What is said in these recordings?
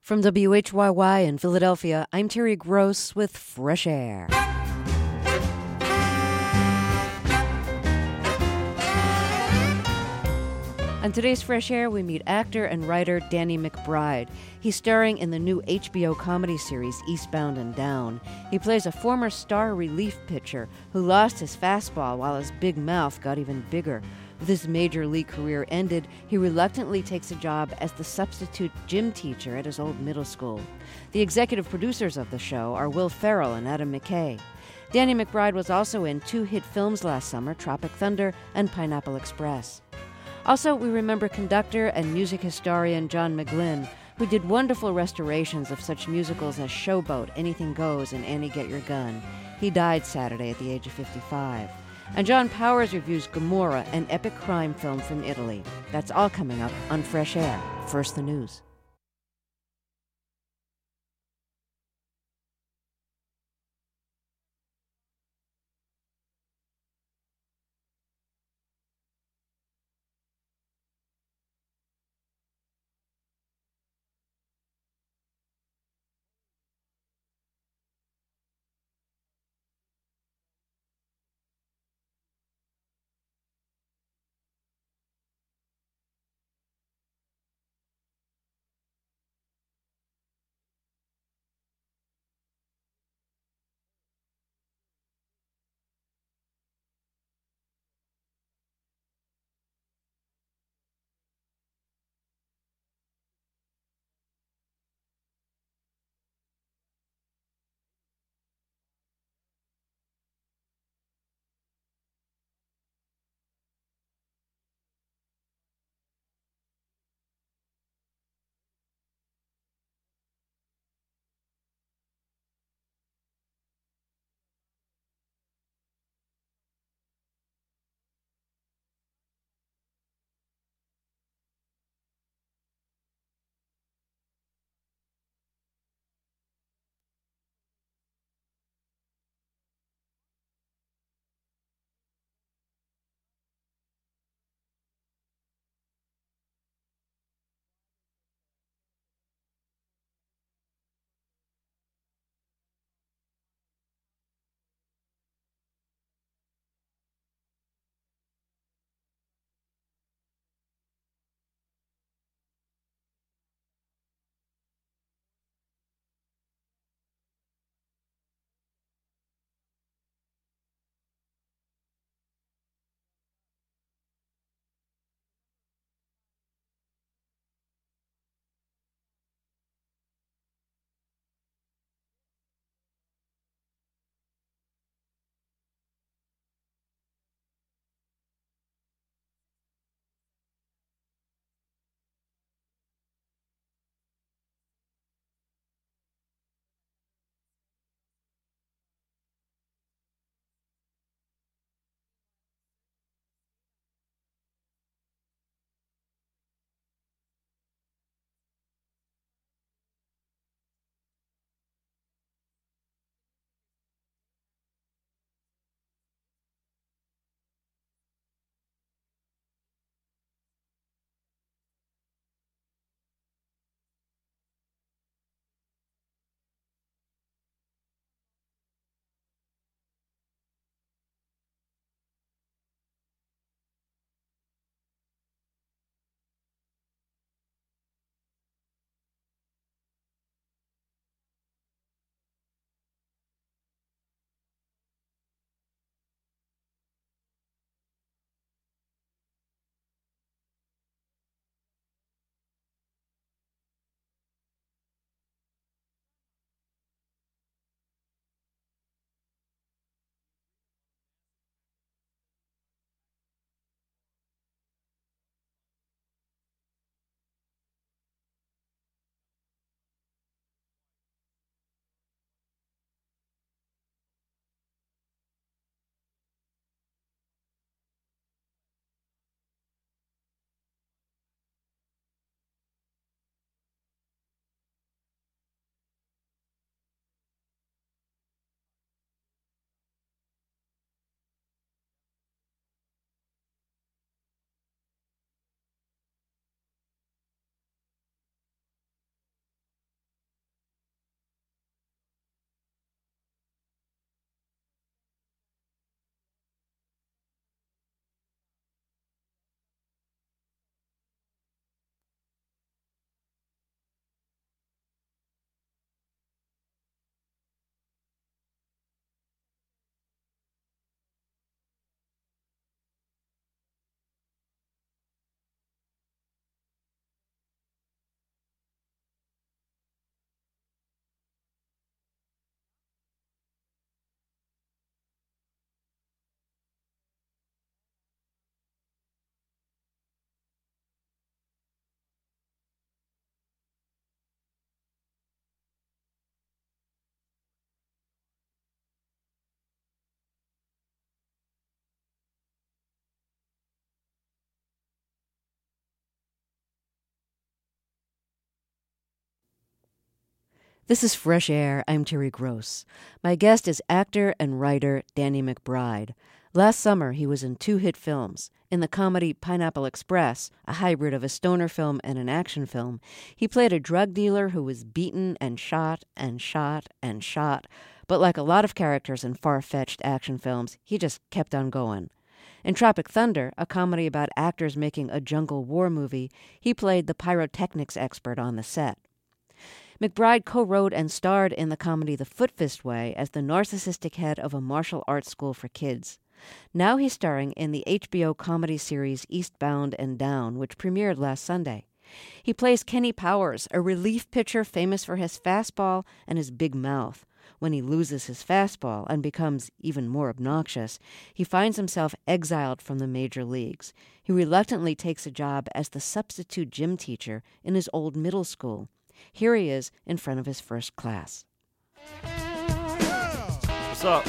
From WHYY in Philadelphia, I'm Terry Gross with Fresh Air. On today's Fresh Air, we meet actor and writer Danny McBride. He's starring in the new HBO comedy series Eastbound and Down. He plays a former star relief pitcher who lost his fastball while his big mouth got even bigger. With his major league career ended, he reluctantly takes a job as the substitute gym teacher at his old middle school. The executive producers of the show are Will Ferrell and Adam McKay. Danny McBride was also in two hit films last summer, Tropic Thunder and Pineapple Express. Also, we remember conductor and music historian John McGlynn, who did wonderful restorations of such musicals as Showboat, Anything Goes, and Annie Get Your Gun. He died Saturday at the age of 55. And John Powers reviews Gomorrah, an epic crime film from Italy. That's all coming up on Fresh Air. First, the news. This is Fresh Air. I'm Terry Gross. My guest is actor and writer Danny McBride. Last summer, he was in 2 hit films. In the comedy Pineapple Express, a hybrid of a stoner film and an action film, he played a drug dealer who was beaten and shot and shot and shot. But like a lot of characters in far-fetched action films, he just kept on going. In Tropic Thunder, a comedy about actors making a jungle war movie, he played the pyrotechnics expert on the set. McBride co-wrote and starred in the comedy The Foot Fist Way as the narcissistic head of a martial arts school for kids. Now he's starring in the HBO comedy series Eastbound and Down, which premiered last Sunday. He plays Kenny Powers, a relief pitcher famous for his fastball and his big mouth. When he loses his fastball and becomes even more obnoxious, he finds himself exiled from the major leagues. He reluctantly takes a job as the substitute gym teacher in his old middle school. Here he is in front of his first class. What's up?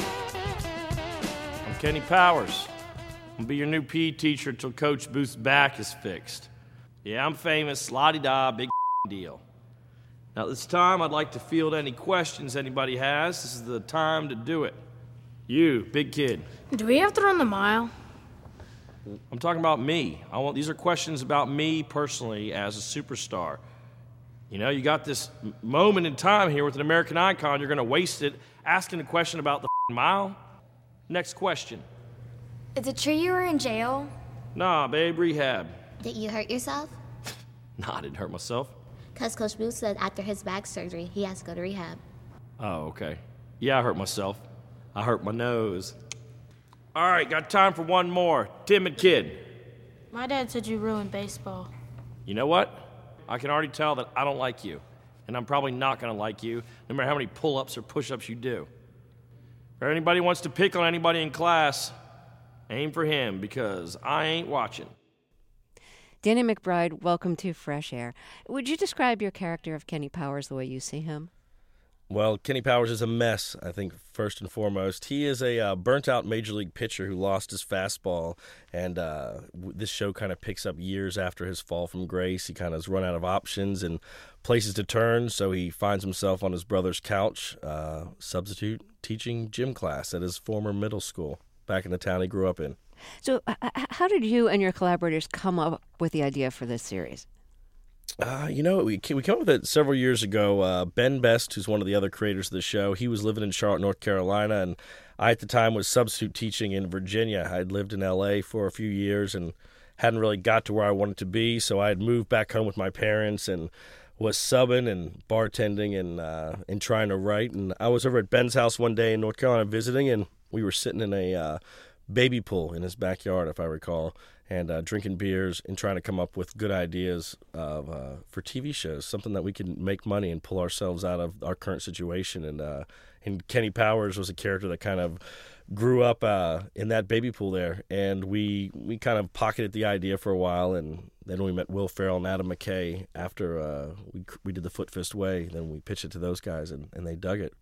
I'm Kenny Powers. I'm going to be your new PE teacher until Coach Booth's back is fixed. Yeah, I'm famous, la-di-da, big deal. Now, this time, I'd like to field any questions anybody has. This is the time to do it. You, big kid. Do we have to run the mile? I'm talking about me. These are questions about me personally as a superstar. You know, you got this moment in time here with an American icon. You're going to waste it asking a question about the mile? Next question. Is it true you were in jail? Nah, babe, rehab. Did you hurt yourself? Nah, I didn't hurt myself. Because Coach Booth said after his back surgery, he has to go to rehab. Oh, okay. Yeah, I hurt myself. I hurt my nose. All right, got time for one more. Timid kid. My dad said you ruined baseball. You know what? I can already tell that I don't like you, and I'm probably not going to like you, no matter how many pull-ups or push-ups you do. If anybody wants to pick on anybody in class, aim for him, because I ain't watching. Danny McBride, welcome to Fresh Air. Would you describe your character of Kenny Powers the way you see him? Well, Kenny Powers is a mess, I think, first and foremost. He is a burnt-out Major League pitcher who lost his fastball, and this show kind of picks up years after his fall from grace. He kind of has run out of options and places to turn, so he finds himself on his brother's couch, substitute teaching gym class at his former middle school back in the town he grew up in. So how did you and your collaborators come up with the idea for this series? We came up with it several years ago. Ben Best, who's one of the other creators of the show, he was living in Charlotte, North Carolina, and I at the time was substitute teaching in Virginia. I'd lived in L.A. for a few years and hadn't really got to where I wanted to be, so I had moved back home with my parents and was subbing and bartending and trying to write. And I was over at Ben's house one day in North Carolina visiting, and we were sitting in a baby pool in his backyard, if I recall, and drinking beers and trying to come up with good ideas for TV shows, something that we can make money and pull ourselves out of our current situation. And Kenny Powers was a character that kind of grew up in that baby pool there, and we kind of pocketed the idea for a while, and then we met Will Ferrell and Adam McKay after we did The Foot Fist Way. Then we pitched it to those guys, and they dug it.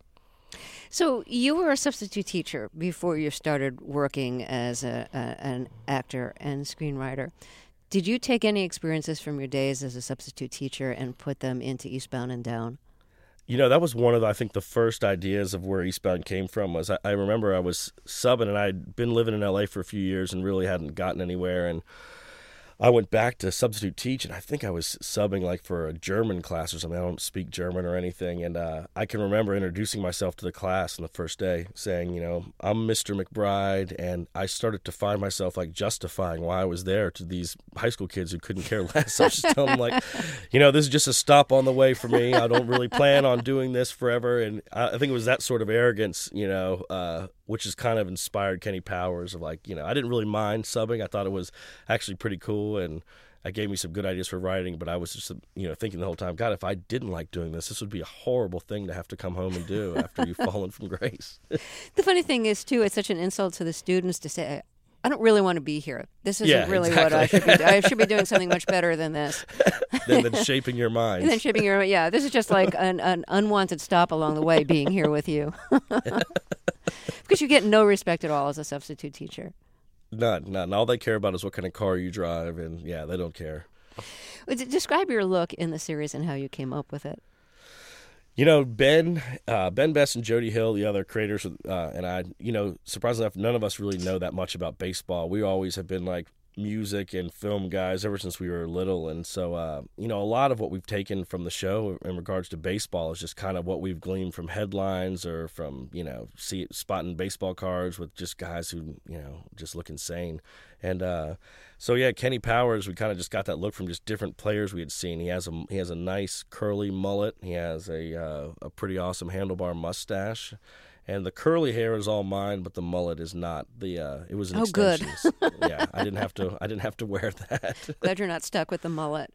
So you were a substitute teacher before you started working as an actor and screenwriter. Did you take any experiences from your days as a substitute teacher and put them into Eastbound and Down? You know, that was one of, I think, the first ideas of where Eastbound came from. Was I remember I was subbing, and I'd been living in L.A. for a few years and really hadn't gotten anywhere, and I went back to substitute teach, and I think I was subbing like for a German class or something. I don't speak German or anything, and I can remember introducing myself to the class on the first day, saying, you know, I'm Mr. McBride, and I started to find myself like justifying why I was there to these high school kids who couldn't care less. I was just telling them, like, you know, this is just a stop on the way for me. I don't really plan on doing this forever, and I think it was that sort of arrogance, you know, which has kind of inspired Kenny Powers of, like, you know, I didn't really mind subbing. I thought it was actually pretty cool, and it gave me some good ideas for writing, but I was just, you know, thinking the whole time, God, if I didn't like doing this would be a horrible thing to have to come home and do after you've fallen from grace. The funny thing is, too, it's such an insult to the students to say, I don't really want to be here. This isn't really exactly what I should be doing. I should be doing something much better than this. than shaping your mind. And then shaping your mind. Yeah, this is just like an unwanted stop along the way being here with you. Because you get no respect at all as a substitute teacher. None. All they care about is what kind of car you drive, and yeah, they don't care. Describe your look in the series and how you came up with it. Ben Best and Jody Hill, the other creators, and I, surprisingly enough, none of us really know that much about baseball. We always have been like music and film guys ever since we were little. And so, a lot of what we've taken from the show in regards to baseball is just kind of what we've gleaned from headlines or from, spotting baseball cards with just guys who, just look insane. And Kenny Powers, we kind of just got that look from just different players we had seen. He has a nice curly mullet. He has a pretty awesome handlebar mustache. And the curly hair is all mine, but the mullet is not. It was an extension. Good. Yeah, I didn't have to wear that. Glad you're not stuck with the mullet.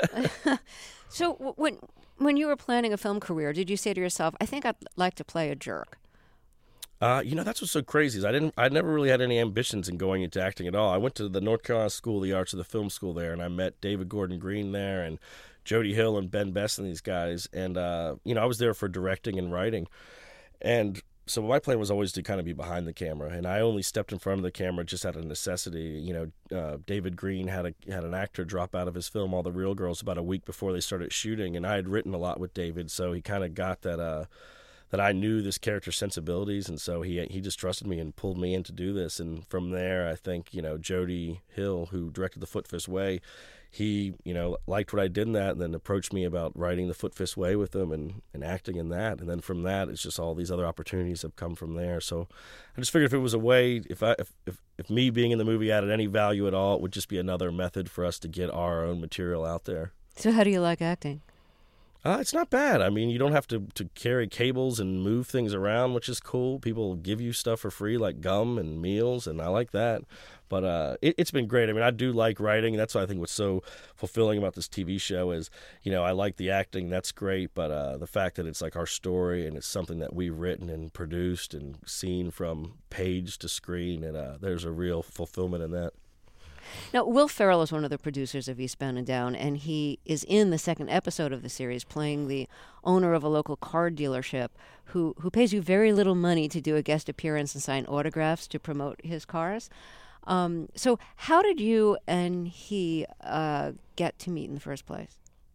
So when you were planning a film career, did you say to yourself, "I think I'd like to play a jerk"? That's what's so crazy is I never really had any ambitions in going into acting at all. I went to the North Carolina School of the Arts, of the film school there, and I met David Gordon Green there, and Jody Hill and Ben Best and these guys. And I was there for directing and writing, and so my plan was always to kind of be behind the camera, and I only stepped in front of the camera just out of necessity. David Green had an actor drop out of his film All the Real Girls about a week before they started shooting, and I had written a lot with David, so he kind of got that I knew this character's sensibilities, and so he just trusted me and pulled me in to do this. And from there, I think Jody Hill, who directed The Foot Fist Way, he liked what I did in that, and then approached me about writing The Foot Fist Way with him and acting in that. And then from that, it's just all these other opportunities have come from there. So I just figured if it was a way, if me being in the movie added any value at all, it would just be another method for us to get our own material out there. So how do you like acting? It's not bad. I mean, you don't have to carry cables and move things around, which is cool. People give you stuff for free, like gum and meals, and I like that. But it's been great. I mean, I do like writing. That's what I think what's so fulfilling about this TV show is, I like the acting. That's great. But the fact that it's like our story and it's something that we've written and produced and seen from page to screen, and there's a real fulfillment in that. Now, Will Ferrell is one of the producers of Eastbound and Down, and he is in the second episode of the series playing the owner of a local car dealership who pays you very little money to do a guest appearance and sign autographs to promote his cars. So how did you and he get to meet in the first place?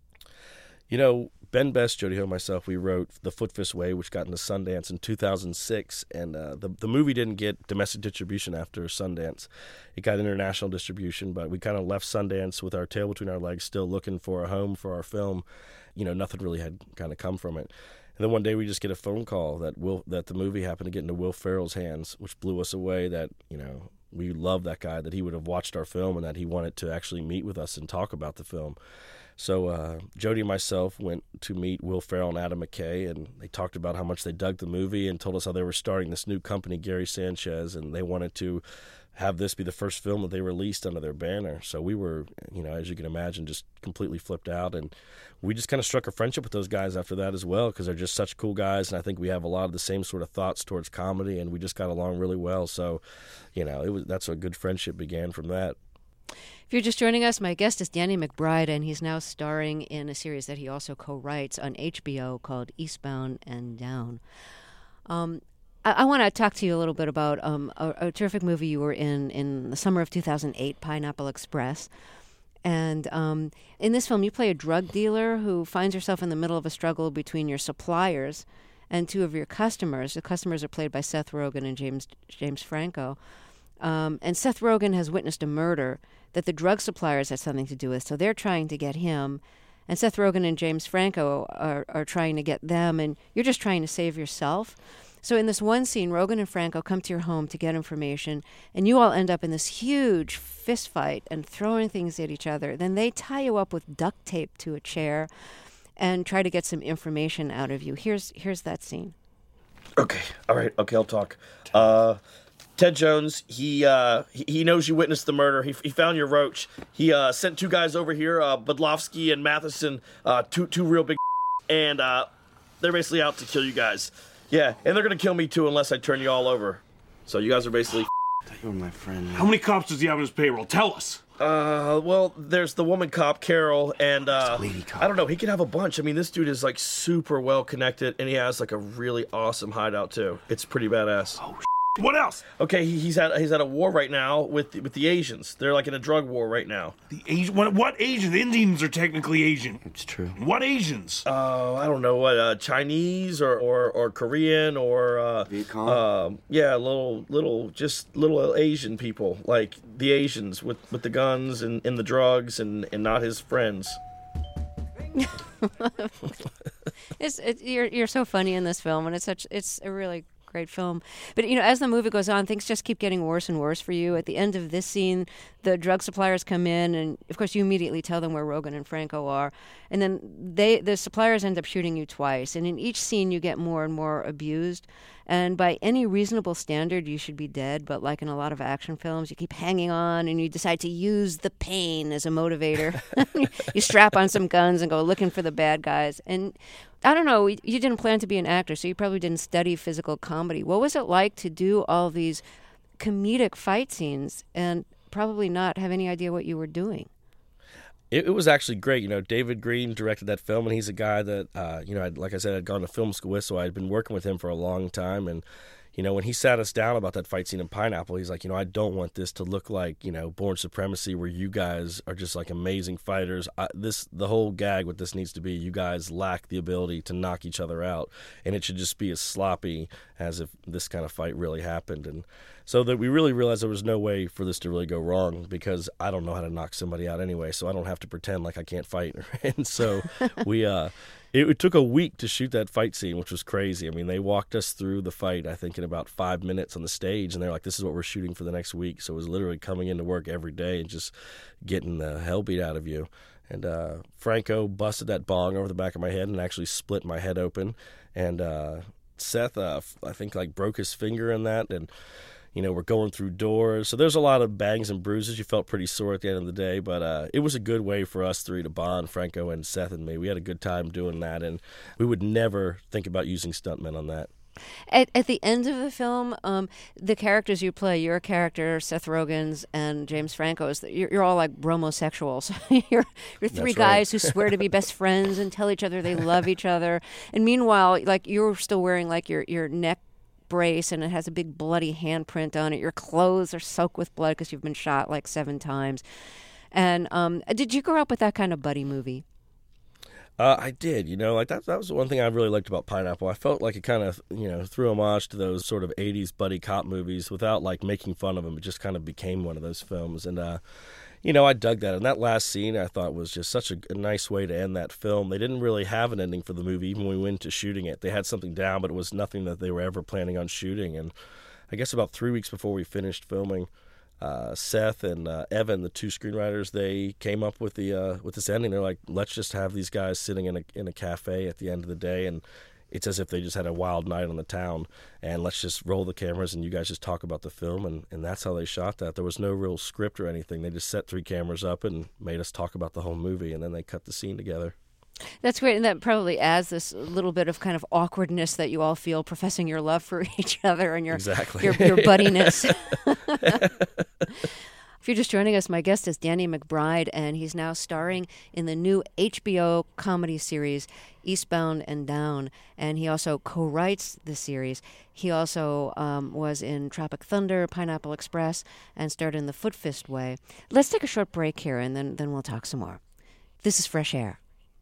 Ben Best, Jody Hill, and myself, we wrote The Foot Fist Way, which got into Sundance in 2006, and the movie didn't get domestic distribution after Sundance. It got international distribution, but we kind of left Sundance with our tail between our legs, still looking for a home for our film. Nothing really had kind of come from it. And then one day we just get a phone call that the movie happened to get into Will Ferrell's hands, which blew us away that, we loved that guy, that he would have watched our film and that he wanted to actually meet with us and talk about the film. So Jody and myself went to meet Will Ferrell and Adam McKay, and they talked about how much they dug the movie and told us how they were starting this new company, Gary Sanchez, and they wanted to have this be the first film that they released under their banner. So we were, as you can imagine, just completely flipped out, and we just kind of struck a friendship with those guys after that as well, because they're just such cool guys, and I think we have a lot of the same sort of thoughts towards comedy, and we just got along really well. So, that's a good friendship began from that. If you're just joining us, my guest is Danny McBride, and he's now starring in a series that he also co-writes on HBO called Eastbound and Down. I want to talk to you a little bit about a terrific movie you were in the summer of 2008, Pineapple Express. And in this film, you play a drug dealer who finds herself in the middle of a struggle between your suppliers and two of your customers. The customers are played by Seth Rogen and James Franco. And Seth Rogen has witnessed a murder that the drug suppliers had something to do with, so they're trying to get him. And Seth Rogen and James Franco are trying to get them, and you're just trying to save yourself. So in this one scene, Rogen and Franco come to your home to get information, and you all end up in this huge fist fight and throwing things at each other. Then they tie you up with duct tape to a chair and try to get some information out of you. Here's that scene. Okay, all right, okay, I'll talk. Ted Jones, he knows you witnessed the murder. He found your roach. He sent two guys over here, Budlowski and Matheson, two real big and they're basically out to kill you guys. Yeah, and they're going to kill me too unless I turn you all over. So you guys are basically I thought you were my friend. How many cops does he have on his payroll? Tell us. Well, there's the woman cop, Carol, and lady cop. I don't know, he could have a bunch. I mean, this dude is like super well connected, and he has like a really awesome hideout too. It's pretty badass. Oh, What else? Okay, he's at a war right now with the Asians. They're like in a drug war right now. The Asian? What Asians? The Indians are technically Asian. It's true. What Asians? I don't know what Chinese or Korean or Viet Cong? little Asian people, like the Asians with the guns and the drugs and not his friends. You're so funny in this film, and it's a really great film. But as the movie goes on, things just keep getting worse and worse for you. At the end of this scene, the drug suppliers come in, and of course you immediately tell them where Rogan and Franco are, and then the suppliers end up shooting you twice. And in each scene, you get more and more abused. And by any reasonable standard, you should be dead. But like in a lot of action films, you keep hanging on, and you decide to use the pain as a motivator. You strap on some guns and go looking for the bad guys. And I don't know, you didn't plan to be an actor, so you probably didn't study physical comedy. What was it like to do all these comedic fight scenes and probably not have any idea what you were doing? It was actually great. David Green directed that film, and he's a guy that, like I said, I'd gone to film school with, so I'd been working with him for a long time. And, when he sat us down about that fight scene in Pineapple, he's like, I don't want this to look like, Born Supremacy, where you guys are just like amazing fighters. The whole gag, what this needs to be, you guys lack the ability to knock each other out, and it should just be as sloppy as if this kind of fight really happened. And so that we really realized there was no way for this to really go wrong, because I don't know how to knock somebody out anyway, so I don't have to pretend like I can't fight. And so it took a week to shoot that fight scene, which was crazy. I mean, they walked us through the fight, I think, in about 5 minutes on the stage, and they're like, this is what we're shooting for the next week. So it was literally coming into work every day and just getting the hell beat out of you. And Franco busted that bong over the back of my head and actually split my head open. And Seth, I think, broke his finger in that, and we're going through doors. So there's a lot of bangs and bruises. You felt pretty sore at the end of the day, but it was a good way for us three to bond, Franco and Seth and me. We had a good time doing that, and we would never think about using stuntmen on that. At the end of the film, the characters you play, your character, Seth Rogen's, and James Franco's, you're all like bromosexuals. You're three guys who swear to be best friends and tell each other they love each other. And meanwhile, you're still wearing your neck brace, and it has a big bloody handprint on it. Your clothes are soaked with blood because you've been shot 7 times. And did you grow up with that kind of buddy movie? I did, that was one thing I really liked about Pineapple. I felt like it kind of, threw homage to those sort of 80s buddy cop movies without making fun of them. It just kind of became one of those films. And, I dug that. And that last scene I thought was just such a nice way to end that film. They didn't really have an ending for the movie, even when we went to shooting it. They had something down, but it was nothing that they were ever planning on shooting. And I guess about 3 weeks before we finished filming, Seth and Evan, the two screenwriters, they came up with this ending. They're like, let's just have these guys sitting in a cafe at the end of the day, and it's as if they just had a wild night on the town, and let's just roll the cameras and you guys just talk about the film. And that's how they shot that. There was no real script or anything. They just set 3 cameras up and made us talk about the whole movie, and then they cut the scene together. That's great, and that probably adds this little bit of kind of awkwardness that you all feel professing your love for each other and your buddiness. If you're just joining us, my guest is Danny McBride, and he's now starring in the new HBO comedy series Eastbound and Down, and he also co-writes the series. He also was in Tropic Thunder, Pineapple Express, and starred in The Foot Fist Way. Let's take a short break here, and then we'll talk some more. This is Fresh Air.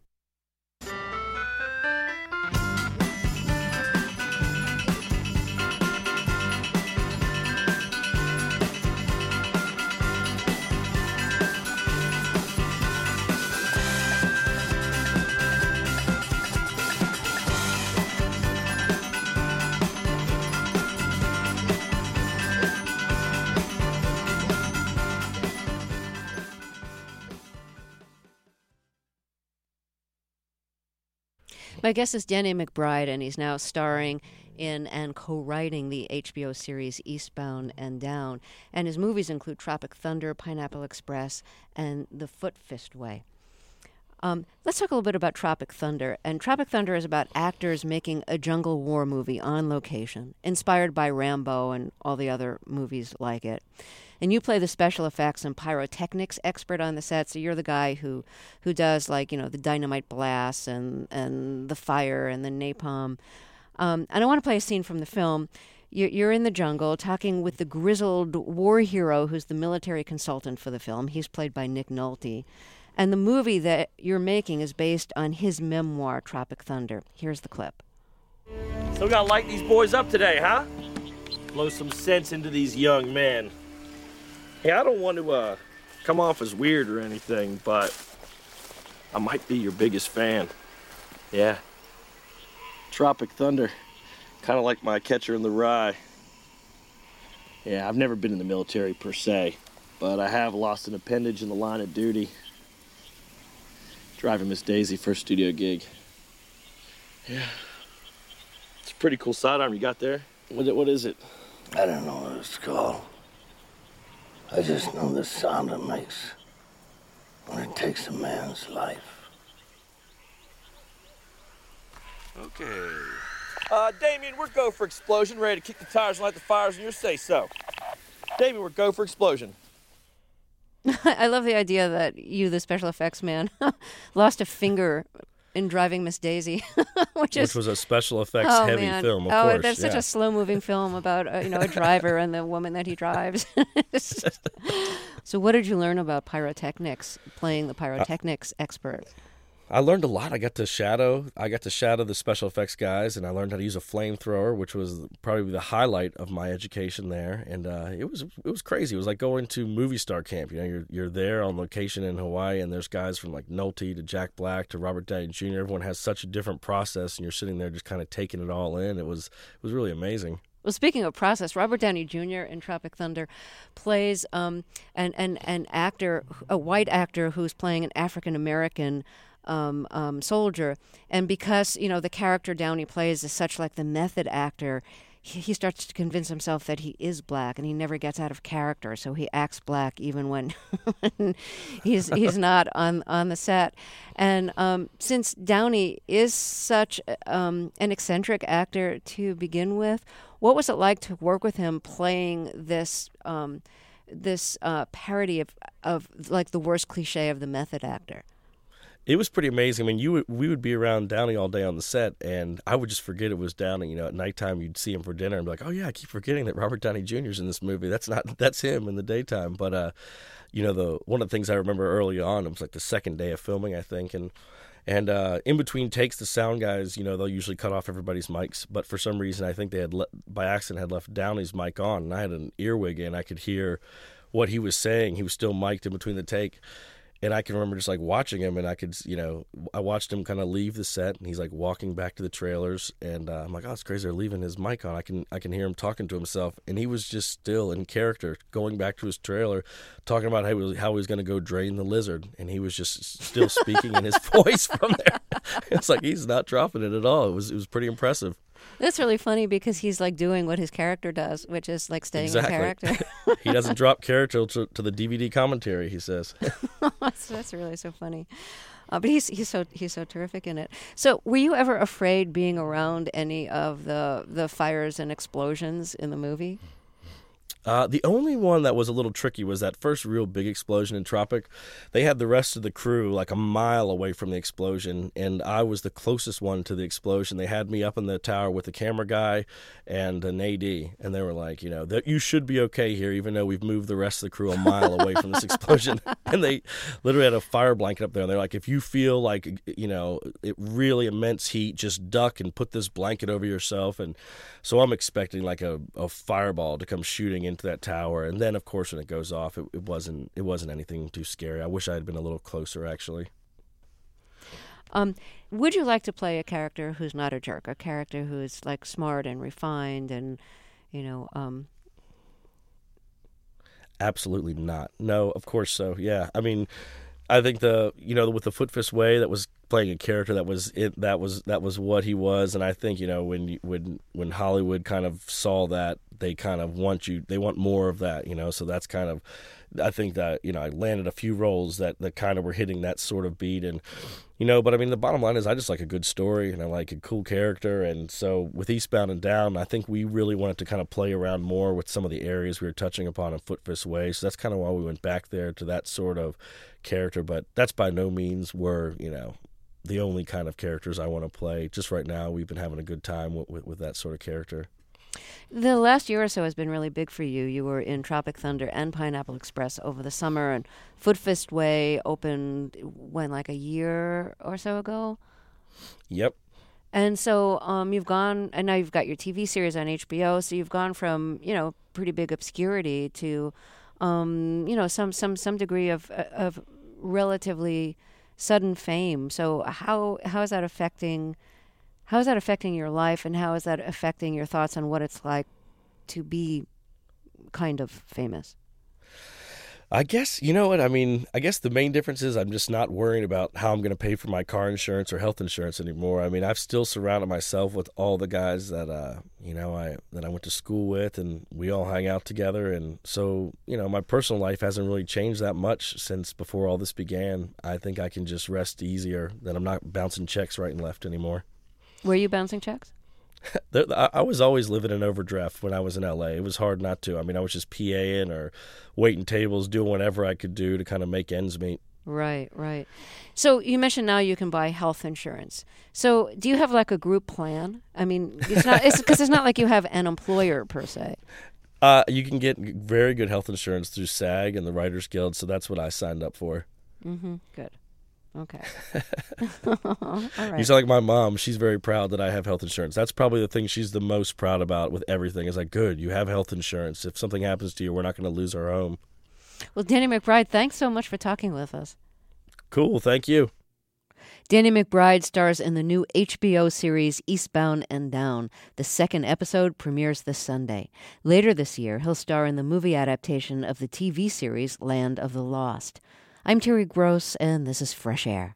My guest is Danny McBride, and he's now starring in and co-writing the HBO series Eastbound and Down. And his movies include Tropic Thunder, Pineapple Express, and The Foot Fist Way. Let's talk a little bit about Tropic Thunder. And Tropic Thunder is about actors making a jungle war movie on location, inspired by Rambo and all the other movies like it. And you play the special effects and pyrotechnics expert on the set, so you're the guy who does the dynamite blasts and the fire and the napalm. And I want to play a scene from the film. You're in the jungle talking with the grizzled war hero who's the military consultant for the film. He's played by Nick Nolte. And the movie that you're making is based on his memoir, Tropic Thunder. Here's the clip. So we gotta light these boys up today, huh? Blow some sense into these young men. Hey, I don't want to come off as weird or anything, but I might be your biggest fan. Yeah. Tropic Thunder. Kind of like my Catcher in the Rye. Yeah, I've never been in the military per se, but I have lost an appendage in the line of duty. Driving Miss Daisy for a studio gig. Yeah. It's a pretty cool sidearm you got there. What is it? I don't know what it's called. I just know the sound it makes when it takes a man's life. Okay. Damien, we're go for explosion, ready to kick the tires and light the fires, and you say so. Damien, we're go for explosion. I love the idea that you, the special effects man, lost a finger in Driving Miss Daisy, which was a special effects heavy film, of course. That's such a slow-moving film about a driver and the woman that he drives. So what did you learn about pyrotechnics, playing the pyrotechnics expert? I learned a lot. I got to shadow the special effects guys, and I learned how to use a flamethrower, which was probably the highlight of my education there. And it was crazy. It was like going to movie star camp. You're there on location in Hawaii, and there's guys from like Nolte to Jack Black to Robert Downey Jr. Everyone has such a different process, and you're sitting there just kind of taking it all in. It was really amazing. Well, speaking of process, Robert Downey Jr. in Tropic Thunder plays an actor, a white actor who's playing an African American soldier, and because the character Downey plays is such like the method actor, he starts to convince himself that he is black, and he never gets out of character. So he acts black even when he's not on the set. And since Downey is such an eccentric actor to begin with, what was it like to work with him playing this parody of like the worst cliche of the method actor? It was pretty amazing. I mean, we would be around Downey all day on the set, and I would just forget it was Downey. At nighttime you'd see him for dinner and be like, "Oh yeah, I keep forgetting that Robert Downey Jr.'s in this movie. That's him in the daytime." But one of the things I remember early on, it was like the second day of filming, I think, and in between takes, the sound guys, they'll usually cut off everybody's mics, but for some reason I think they had by accident had left Downey's mic on, and I had an earwig in. I could hear what he was saying. He was still mic'd in between the take. And I can remember just like watching him, and I could, I watched him kind of leave the set, and he's like walking back to the trailers, and I'm like, oh, it's crazy, they're leaving his mic on. I can hear him talking to himself, and he was just still in character, going back to his trailer, talking about how he was going to go drain the lizard, and he was just still speaking in his voice from there. It's like he's not dropping it at all. It was pretty impressive. That's really funny because he's like doing what his character does, which is like staying in character. He doesn't drop character to the DVD commentary, he says. That's really so funny. But he's so terrific in it. So were you ever afraid being around any of the fires and explosions in the movie? The only one that was a little tricky was that first real big explosion in Tropic. They had the rest of the crew like a mile away from the explosion, and I was the closest one to the explosion. They had me up in the tower with the camera guy and an AD, and they were like, that you should be okay here, even though we've moved the rest of the crew a mile away from this explosion. And they literally had a fire blanket up there, and they're like, if you feel like, it really immense heat, just duck and put this blanket over yourself. And so I'm expecting like a fireball to come shooting into that tower, and then of course when it goes off, it wasn't anything too scary. I wish I had been a little closer, actually. Would you like to play a character who's not a jerk, a character who's like smart and refined and Absolutely not. No, of course so. Yeah, I mean, I think with the Foot Fist Way, that was playing a character that was it. That was what he was, and I think when Hollywood kind of saw that, they kind of they want more of that. So that's kind of, I think that I landed a few roles that kind of were hitting that sort of beat, and but I mean the bottom line is I just like a good story and I like a cool character, and so with Eastbound and Down, I think we really wanted to kind of play around more with some of the areas we were touching upon in Foot Fist Way, so that's kind of why we went back there to that sort of character. But that's by no means were the only kind of characters I want to play. Just right now, we've been having a good time with that sort of character. The last year or so has been really big for you. You were in Tropic Thunder and Pineapple Express over the summer, and Foot Fist Way opened, when, like a year or so ago? Yep. And so you've gone, and now you've got your TV series on HBO, so you've gone from, pretty big obscurity to, some degree of relatively sudden fame. So how is that affecting your life, and how is that affecting your thoughts on what it's like to be kind of famous? I guess, you know what, I guess the main difference is I'm just not worrying about how I'm going to pay for my car insurance or health insurance anymore. I've still surrounded myself with all the guys that, I went to school with, and we all hang out together. And so, my personal life hasn't really changed that much since before all this began. I think I can just rest easier, that I'm not bouncing checks right and left anymore. Were you bouncing checks? I was always living in overdraft when I was in L.A. It was hard not to. I was just PAing or waiting tables, doing whatever I could do to kind of make ends meet. Right. So you mentioned now you can buy health insurance. So do you have like a group plan? It's not like you have an employer per se. You can get very good health insurance through SAG and the Writers Guild, so that's what I signed up for. Mm-hmm. Good. Okay. All right. You sound like my mom. She's very proud that I have health insurance. That's probably the thing she's the most proud about with everything. Is like, good, you have health insurance. If something happens to you, we're not going to lose our home. Well, Danny McBride, thanks so much for talking with us. Cool. Thank you. Danny McBride stars in the new HBO series Eastbound and Down. The second episode premieres this Sunday. Later this year, he'll star in the movie adaptation of the TV series Land of the Lost. I'm Terry Gross, and this is Fresh Air.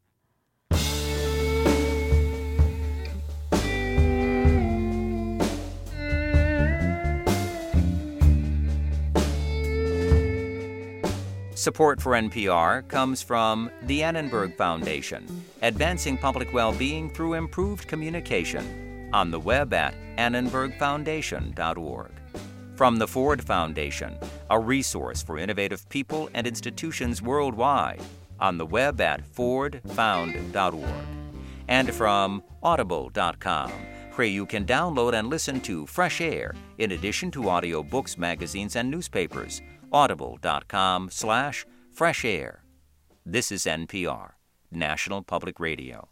Support for NPR comes from the Annenberg Foundation, advancing public well-being through improved communication, on the web at annenbergfoundation.org. From the Ford Foundation, a resource for innovative people and institutions worldwide, on the web at fordfound.org. And from audible.com, where you can download and listen to Fresh Air in addition to audiobooks, magazines, and newspapers. audible.com/fresh air. This is NPR, National Public Radio.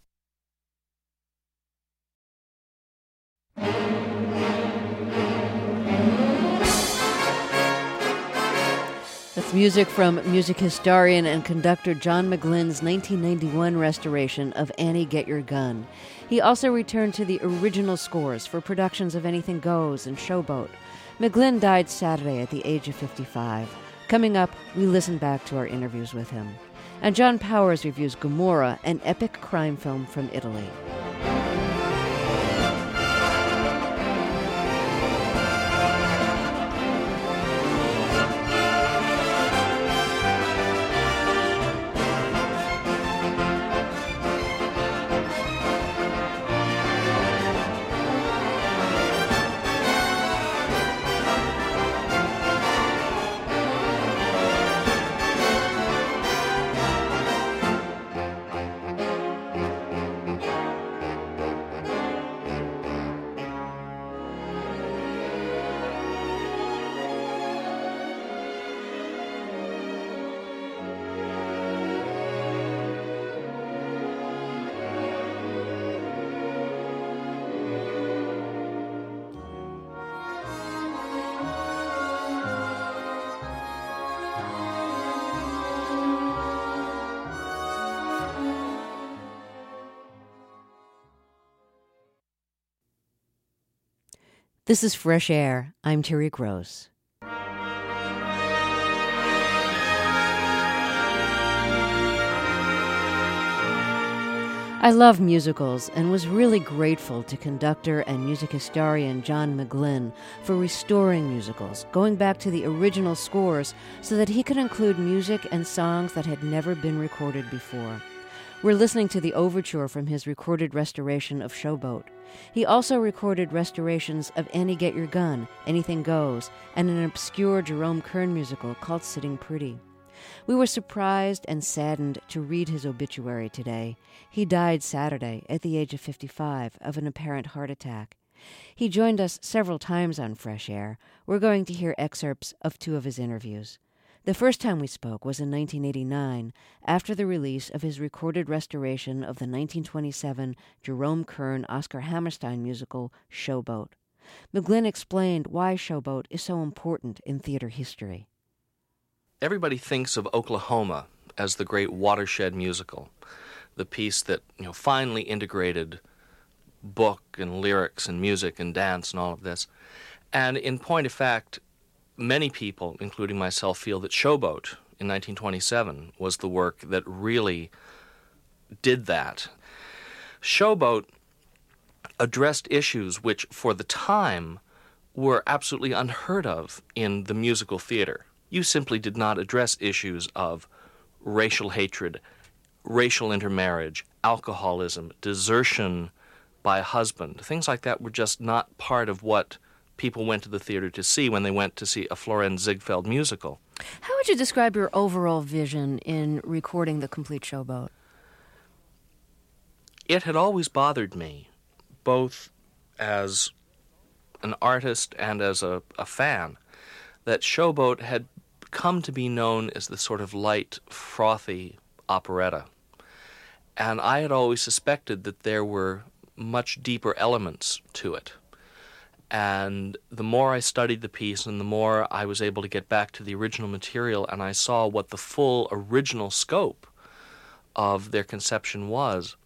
That's music from music historian and conductor John McGlynn's 1991 restoration of Annie Get Your Gun. He also returned to the original scores for productions of Anything Goes and Showboat. McGlynn died Saturday at the age of 55. Coming up, we listen back to our interviews with him. And John Powers reviews Gomorrah, an epic crime film from Italy. This is Fresh Air. I'm Terry Gross. I love musicals and was really grateful to conductor and music historian John McGlynn for restoring musicals, going back to the original scores so that he could include music and songs that had never been recorded before. We're listening to the overture from his recorded restoration of Showboat. He also recorded restorations of Annie Get Your Gun, Anything Goes, and an obscure Jerome Kern musical called Sitting Pretty. We were surprised and saddened to read his obituary today. He died Saturday at the age of 55 of an apparent heart attack. He joined us several times on Fresh Air. We're going to hear excerpts of 2 of his interviews. The first time we spoke was in 1989, after the release of his recorded restoration of the 1927 Jerome Kern Oscar Hammerstein musical Showboat. McGlynn explained why Showboat is so important in theater history. Everybody thinks of Oklahoma as the great watershed musical, the piece that finally integrated book and lyrics and music and dance and all of this. And in point of fact, many people, including myself, feel that Showboat in 1927 was the work that really did that. Showboat addressed issues which, for the time, were absolutely unheard of in the musical theater. You simply did not address issues of racial hatred, racial intermarriage, alcoholism, desertion by a husband. Things like that were just not part of what people went to the theater to see when they went to see a Florenz Ziegfeld musical. How would you describe your overall vision in recording the complete Showboat? It had always bothered me, both as an artist and as a fan, that Showboat had come to be known as the sort of light, frothy operetta. And I had always suspected that there were much deeper elements to it. And the more I studied the piece and the more I was able to get back to the original material and I saw what the full original scope of their conception was,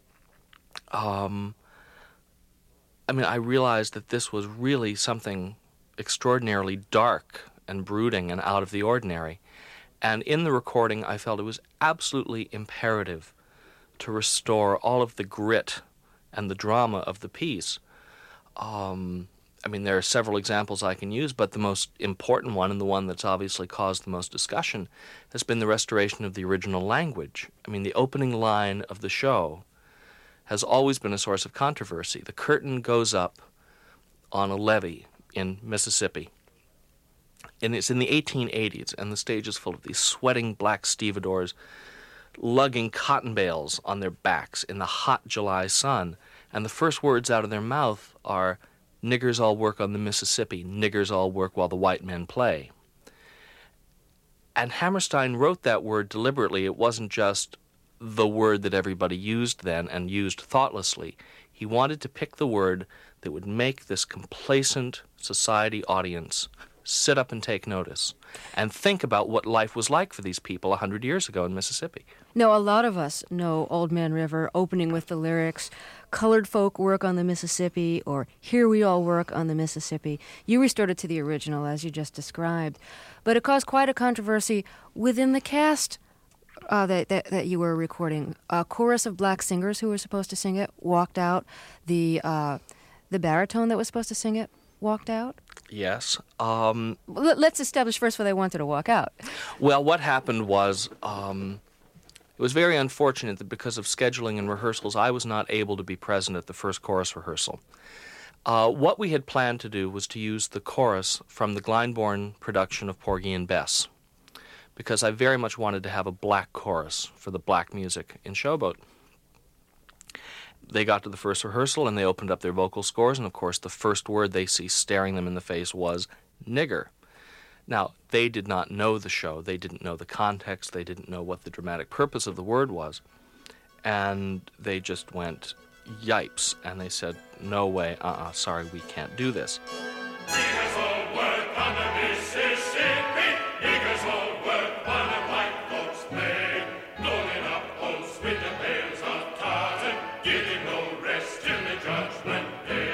I realized that this was really something extraordinarily dark and brooding and out of the ordinary. And in the recording, I felt it was absolutely imperative to restore all of the grit and the drama of the piece. There are several examples I can use, but the most important one, and the one that's obviously caused the most discussion, has been the restoration of the original language. The opening line of the show has always been a source of controversy. The curtain goes up on a levee in Mississippi, and it's in the 1880s, and the stage is full of these sweating black stevedores lugging cotton bales on their backs in the hot July sun, and the first words out of their mouth are, "Niggers all work on the Mississippi, niggers all work while the white men play." And Hammerstein wrote that word deliberately. It wasn't just the word that everybody used then and used thoughtlessly. He wanted to pick the word that would make this complacent society audience sit up and take notice and think about what life was like for these people 100 years ago in Mississippi. Now, a lot of us know Old Man River opening with the lyrics, "Colored folk work on the Mississippi," or "Here we all work on the Mississippi." You restored it to the original, as you just described. But it caused quite a controversy within the cast that you were recording. A chorus of black singers who were supposed to sing it walked out. The baritone that was supposed to sing it walked out. Yes. Let's establish first why they wanted to walk out. Well, what happened was, it was very unfortunate that because of scheduling and rehearsals, I was not able to be present at the first chorus rehearsal. What we had planned to do was to use the chorus from the Glyndebourne production of Porgy and Bess, because I very much wanted to have a black chorus for the black music in Showboat. They got to the first rehearsal and they opened up their vocal scores, and of course the first word they see staring them in the face was nigger. Now, they did not know the show, they didn't know the context, they didn't know what the dramatic purpose of the word was, and they just went, yipes, and they said, no way, sorry, we can't do this. Niggers all work on the Mississippi, niggers all work on the white folks' play, loading up boats with the bales of cotton, giving no rest till the judgment day.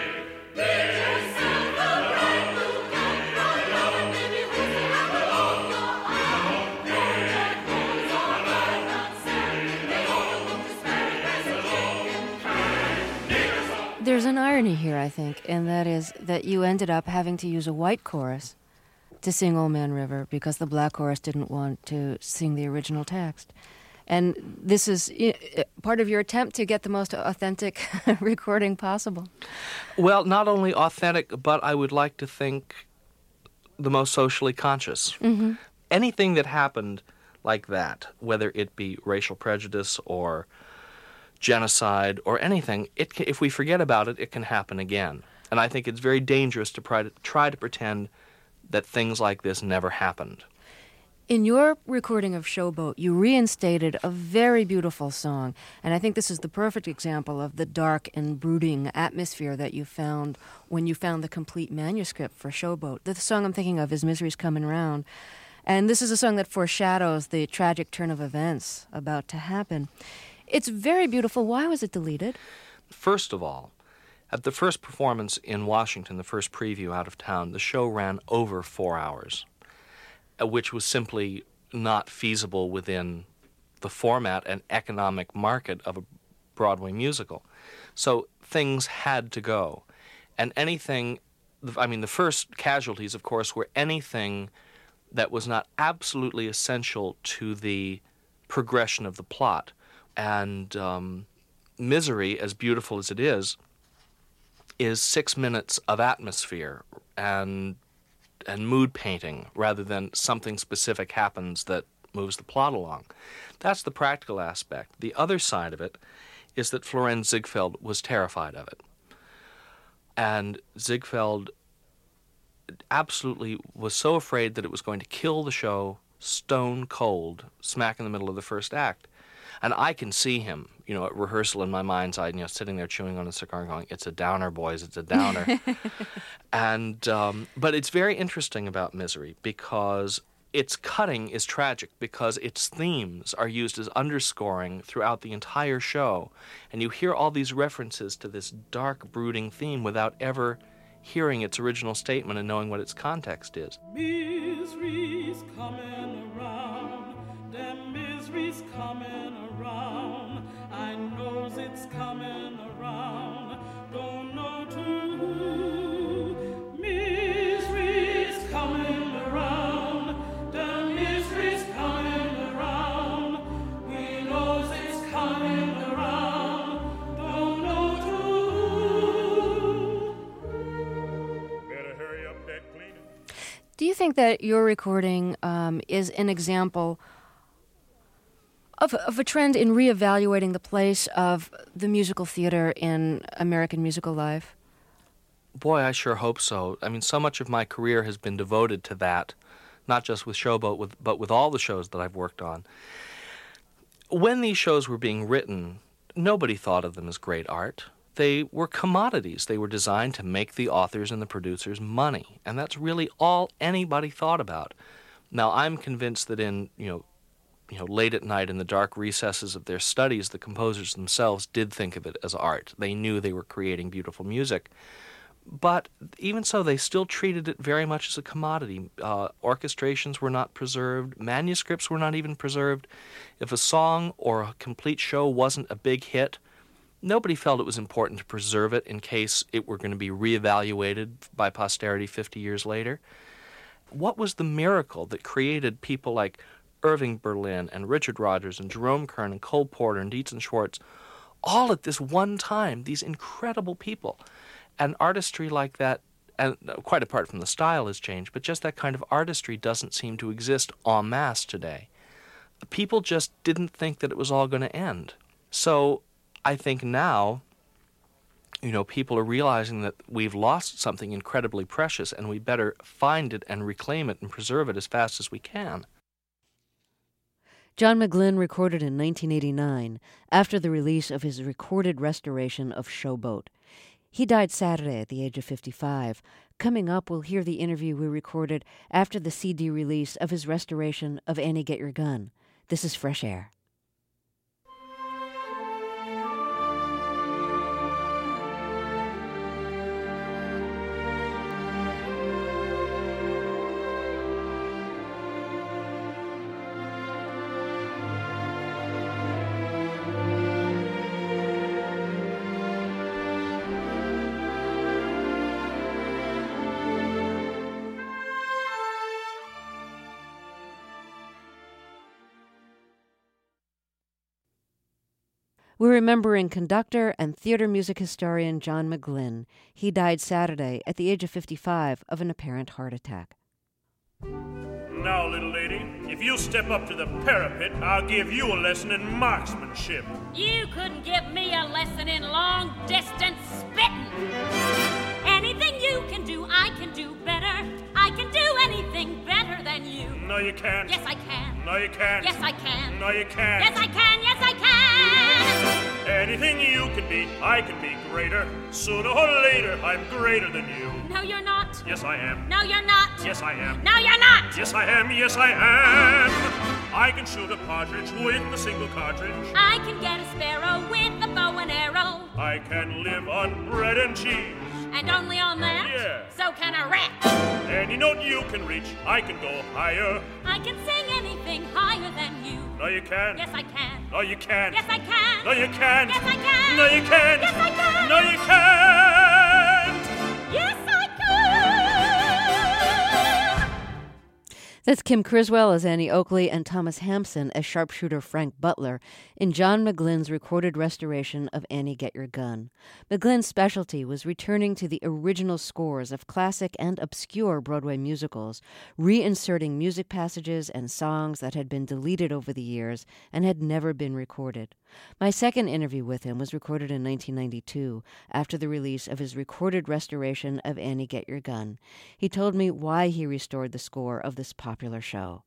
There's an irony here, I think, and that is that you ended up having to use a white chorus to sing Old Man River because the black chorus didn't want to sing the original text. And this is part of your attempt to get the most authentic recording possible. Well, not only authentic, but I would like to think the most socially conscious. Mm-hmm. Anything that happened like that, whether it be racial prejudice or genocide or anything, if we forget about it, it can happen again. And I think it's very dangerous to try to pretend that things like this never happened. In your recording of Showboat, you reinstated a very beautiful song, and I think this is the perfect example of the dark and brooding atmosphere that you found when you found the complete manuscript for Showboat. The song I'm thinking of is Misery's Comin' Round, and this is a song that foreshadows the tragic turn of events about to happen. It's very beautiful. Why was it deleted? First of all, at the first performance in Washington, the first preview out of town, the show ran over 4 hours, which was simply not feasible within the format and economic market of a Broadway musical. So things had to go. And anything, I mean, the first casualties, of course, were anything that was not absolutely essential to the progression of the plot. And Misery, as beautiful as it is 6 minutes of atmosphere and mood painting rather than something specific happens that moves the plot along. That's the practical aspect. The other side of it is that Florenz Ziegfeld was terrified of it. And Ziegfeld absolutely was so afraid that it was going to kill the show stone cold, smack in the middle of the first act. And I can see him, at rehearsal in my mind's eye, sitting there chewing on a cigar and going, "It's a downer, boys, it's a downer." And but it's very interesting about Misery because its cutting is tragic because its themes are used as underscoring throughout the entire show. And you hear all these references to this dark, brooding theme without ever hearing its original statement and knowing what its context is. Misery's coming around, damn misery's coming around. I knows it's coming around, don't know to who. Misery's coming around, damn misery's coming around. We knows it's coming around, don't know to who. Better hurry up that cleaning. Do you think that your recording is an example of a trend in reevaluating the place of the musical theater in American musical life? Boy, I sure hope so. I mean, so much of my career has been devoted to that, not just with Showboat, but with all the shows that I've worked on. When these shows were being written, nobody thought of them as great art. They were commodities. They were designed to make the authors and the producers money, and that's really all anybody thought about. Now, I'm convinced that in, late at night in the dark recesses of their studies, the composers themselves did think of it as art. They knew they were creating beautiful music. But even so, they still treated it very much as a commodity. Orchestrations were not preserved. Manuscripts were not even preserved. If a song or a complete show wasn't a big hit, nobody felt it was important to preserve it in case it were going to be reevaluated by posterity 50 years later. What was the miracle that created people like Irving Berlin and Richard Rodgers and Jerome Kern and Cole Porter and Dietz and Schwartz, all at this one time, these incredible people? And artistry like that, and quite apart from the style has changed, but just that kind of artistry doesn't seem to exist en masse today. People just didn't think that it was all going to end. So I think now, people are realizing that we've lost something incredibly precious and we better find it and reclaim it and preserve it as fast as we can. John McGlynn recorded in 1989 after the release of his recorded restoration of Showboat. He died Saturday at the age of 55. Coming up, we'll hear the interview we recorded after the CD release of his restoration of Annie Get Your Gun. This is Fresh Air. We're remembering conductor and theater music historian John McGlynn. He died Saturday at the age of 55 of an apparent heart attack. Now, little lady, if you'll step up to the parapet, I'll give you a lesson in marksmanship. You couldn't give me a lesson in long-distance spitting. And you can't. Yes, I can. No, you can't. Yes, I can. No, you can't. Yes, I can. Yes, I can. Anything you can be, I can be greater. Sooner or later, I'm greater than you. No, you're not. Yes, I am. No, you're not. Yes, I am. No, you're not. Yes, I am. Yes, I am. I can shoot a partridge with a single cartridge. I can get a sparrow with a bow and arrow. I can live on bread and cheese. And only on that? Yeah. So can a rat. Any note you can reach, I can go higher. I can sing anything higher than you. No, you can't. Yes, I can. No, you can't. Yes, I can. No, you can't. Yes, I can. No, you can't. Yes, I can. No, you can't. Yes, I can. That's Kim Criswell as Annie Oakley and Thomas Hampson as sharpshooter Frank Butler in John McGlynn's recorded restoration of Annie Get Your Gun. McGlynn's specialty was returning to the original scores of classic and obscure Broadway musicals, reinserting music passages and songs that had been deleted over the years and had never been recorded. My second interview with him was recorded in 1992, after the release of his recorded restoration of Annie Get Your Gun. He told me why he restored the score of this popular show.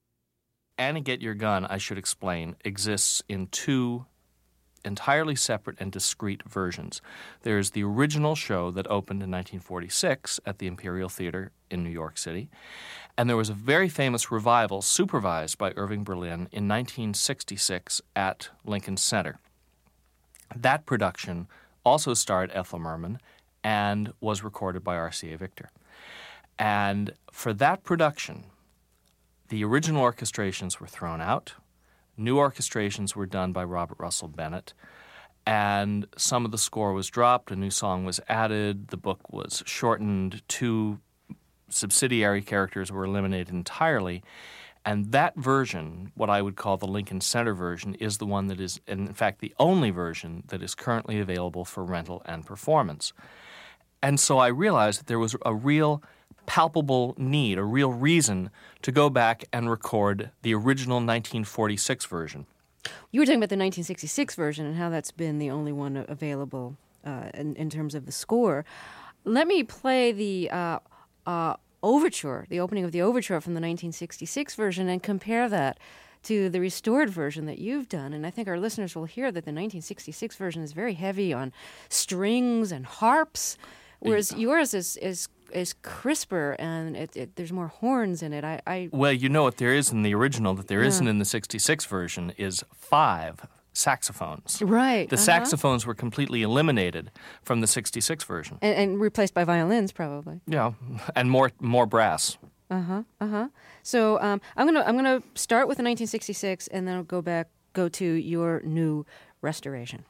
Annie Get Your Gun, I should explain, exists in two entirely separate and discrete versions. There's the original show that opened in 1946 at the Imperial Theater in New York City, and there was a very famous revival supervised by Irving Berlin in 1966 at Lincoln Center. That production also starred Ethel Merman and was recorded by RCA Victor. And for that production, the original orchestrations were thrown out. New orchestrations were done by Robert Russell Bennett, and some of the score was dropped, a new song was added, the book was shortened, two subsidiary characters were eliminated entirely, and that version, what I would call the Lincoln Center version, is the one that is, in fact, the only version that is currently available for rental and performance. And so I realized that there was a real palpable need, a real reason to go back and record the original 1946 version. You were talking about the 1966 version and how that's been the only one available in terms of the score. Let me play the overture, the opening of the overture from the 1966 version, and compare that to the restored version that you've done. And I think our listeners will hear that the 1966 version is very heavy on strings and harps, whereas yours is crisper and there's more horns in it. Well, you know what there is in the original that there isn't in the 66 version is 5 saxophones. Right. The saxophones were completely eliminated from the 66 version. And replaced by violins, probably. Yeah, and more brass. So I'm gonna start with the 1966 and then I'll go to your new restoration.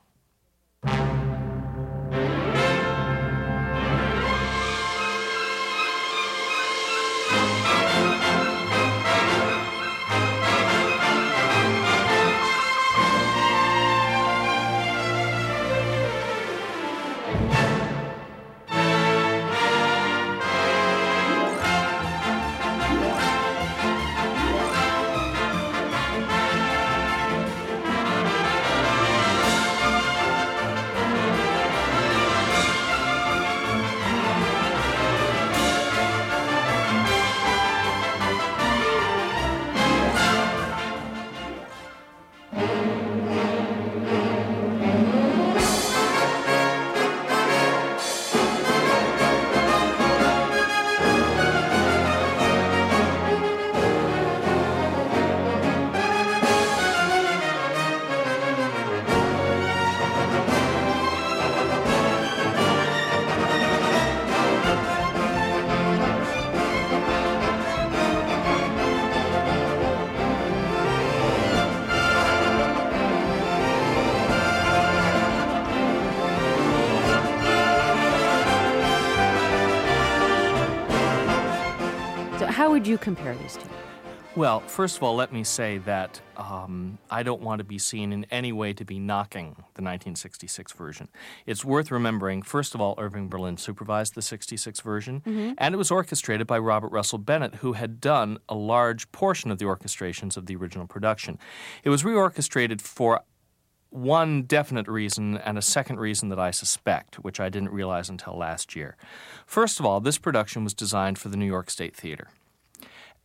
How would you compare these two? Well, first of all, let me say that I don't want to be seen in any way to be knocking the 1966 version. It's worth remembering, first of all, Irving Berlin supervised the 66 version, and it was orchestrated by Robert Russell Bennett, who had done a large portion of the orchestrations of the original production. It was reorchestrated for one definite reason and a second reason that I suspect, which I didn't realize until last year. First of all, this production was designed for the New York State Theater.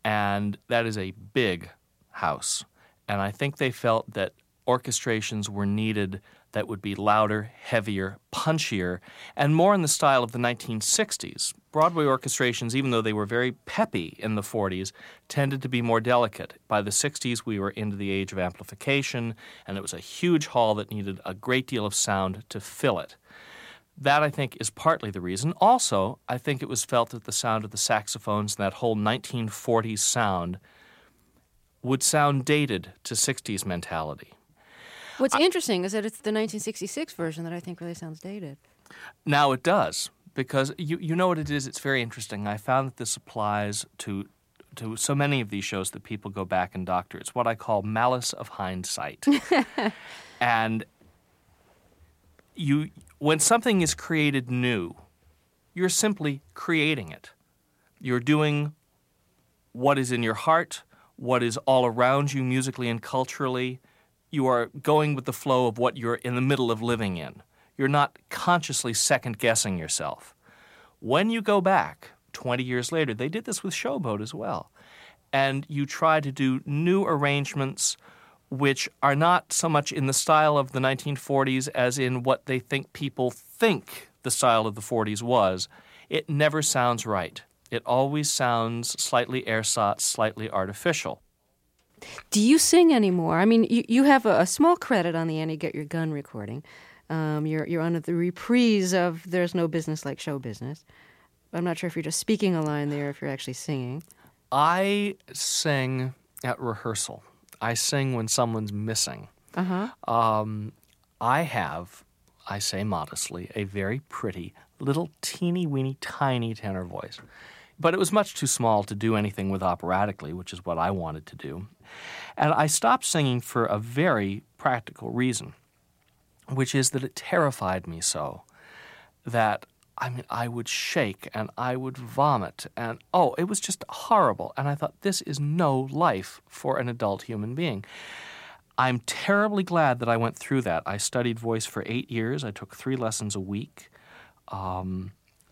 And that is a big house. And I think they felt that orchestrations were needed that would be louder, heavier, punchier, and more in the style of the 1960s. Broadway orchestrations, even though they were very peppy in the 40s, tended to be more delicate. By the 60s, we were into the age of amplification, and it was a huge hall that needed a great deal of sound to fill it. That, I think, is partly the reason. Also, I think it was felt that the sound of the saxophones and that whole 1940s sound would sound dated to 60s mentality. What's interesting is that it's the 1966 version that I think really sounds dated. Now it does, because you know what it is? It's very interesting. I found that this applies to so many of these shows that people go back and doctor. It's what I call malice of hindsight. And when something is created new, you're simply creating it. You're doing what is in your heart, what is all around you musically and culturally. You are going with the flow of what you're in the middle of living in. You're not consciously second-guessing yourself. When you go back 20 years later, they did this with Showboat as well, and you try to do new arrangements which are not so much in the style of the 1940s as in what they think people think the style of the 40s was, it never sounds right. It always sounds slightly ersatz, slightly artificial. Do you sing anymore? I mean, you have a small credit on the Annie Get Your Gun recording. You're on the reprise of There's No Business Like Show Business. I'm not sure if you're just speaking a line there or if you're actually singing. I sing at rehearsal. I sing when someone's missing. I have, I say modestly, a very pretty, little teeny-weeny, tiny tenor voice. But it was much too small to do anything with operatically, which is what I wanted to do. And I stopped singing for a very practical reason, which is that it terrified me so that, I would shake and I would vomit and, it was just horrible. And I thought, this is no life for an adult human being. I'm terribly glad that I went through that. I studied voice for 8 years. I took 3 lessons a week. And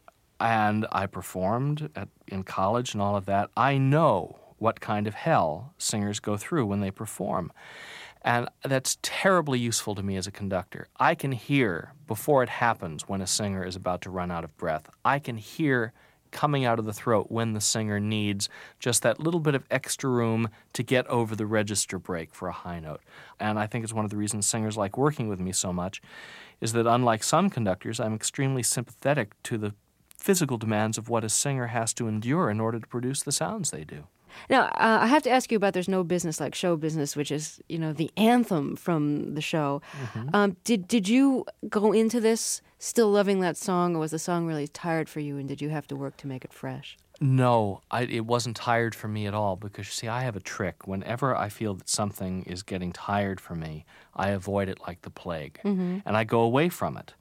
I performed in college and all of that. I know what kind of hell singers go through when they perform. And that's terribly useful to me as a conductor. I can hear before it happens when a singer is about to run out of breath. I can hear coming out of the throat when the singer needs just that little bit of extra room to get over the register break for a high note. And I think it's one of the reasons singers like working with me so much is that unlike some conductors, I'm extremely sympathetic to the physical demands of what a singer has to endure in order to produce the sounds they do. Now, I have to ask you about There's No Business Like Show Business, which is, the anthem from the show. Mm-hmm. Did you go into this still loving that song, or was the song really tired for you, and did you have to work to make it fresh? No, it wasn't tired for me at all, because, you see, I have a trick. Whenever I feel that something is getting tired for me, I avoid it like the plague, and I go away from it.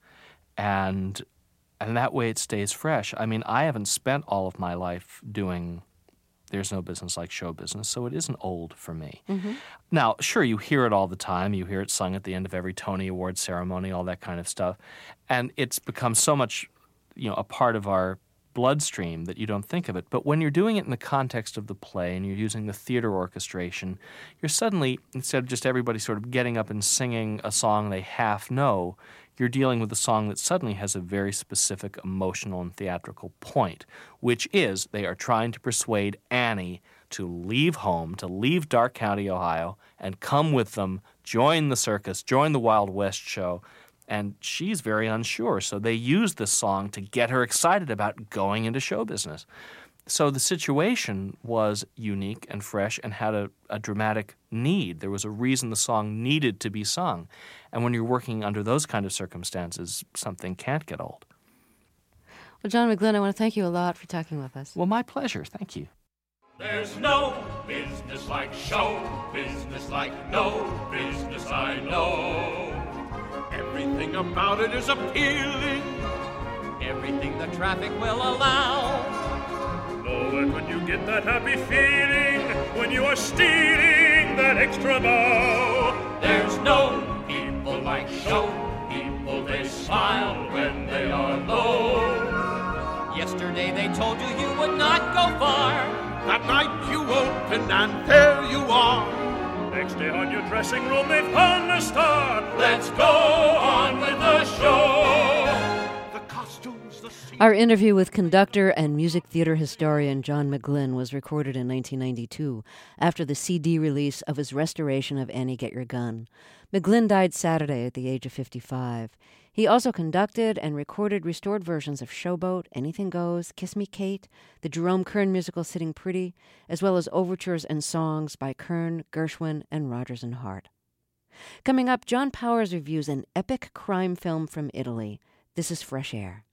And that way it stays fresh. I haven't spent all of my life doing There's No Business Like Show Business, so it isn't old for me. Mm-hmm. Now, sure, you hear it all the time. You hear it sung at the end of every Tony Award ceremony, all that kind of stuff. And it's become so much, a part of our bloodstream that you don't think of it. But when you're doing it in the context of the play and you're using the theater orchestration, you're suddenly, instead of just everybody sort of getting up and singing a song they half know, you're dealing with a song that suddenly has a very specific emotional and theatrical point, which is they are trying to persuade Annie to leave home, to leave Dark County, Ohio, and come with them, join the circus, join the Wild West show. And she's very unsure, so they use this song to get her excited about going into show business. So the situation was unique and fresh and had a dramatic need. There was a reason the song needed to be sung. And when you're working under those kind of circumstances, something can't get old. Well, John McGlynn, I want to thank you a lot for talking with us. Well, my pleasure. Thank you. There's no business like show business, like no business I know. Everything about it is appealing, everything the traffic will allow. Know it when you get that happy feeling, when you are stealing that extra bow. There's no people like show people, they smile when they are low. Yesterday they told you you would not go far. That night you open and there you are. Next day on your dressing room they've hung a star. Let's go on with the show. The costumes, the scene. Our interview with conductor and music theater historian John McGlynn was recorded in 1992 after the CD release of his restoration of Annie Get Your Gun. McGlynn died Saturday at the age of 55. He also conducted and recorded restored versions of Showboat, Anything Goes, Kiss Me Kate, the Jerome Kern musical Sitting Pretty, as well as overtures and songs by Kern, Gershwin, and Rodgers and Hart. Coming up, John Powers reviews an epic crime film from Italy. This is Fresh Air.